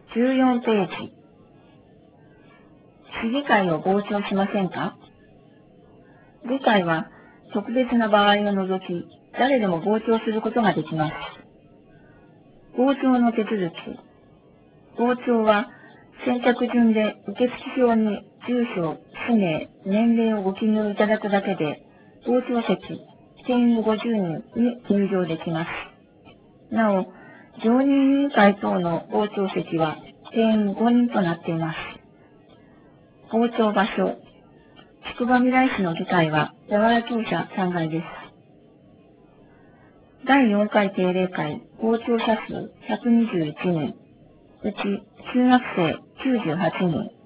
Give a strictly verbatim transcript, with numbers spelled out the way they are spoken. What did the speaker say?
じゅうよんページ。市議会を傍聴しませんか？議会は特別な場合を除き、誰でも傍聴することができます。傍聴の手続き。傍聴は先着順で受付票に住所、氏名、年齢をご記入いただくだけで、傍聴席、定員ごじゅうにんに入場できます。なお、常任委員会等の傍聴席は定員ごにんとなっています。傍聴場所。宿場未来市の議会は、八原庁舎さんがいです。だいよんかい定例会、傍聴者数ひゃくにじゅういちにん。うち、中学生きゅうじゅうはちにん、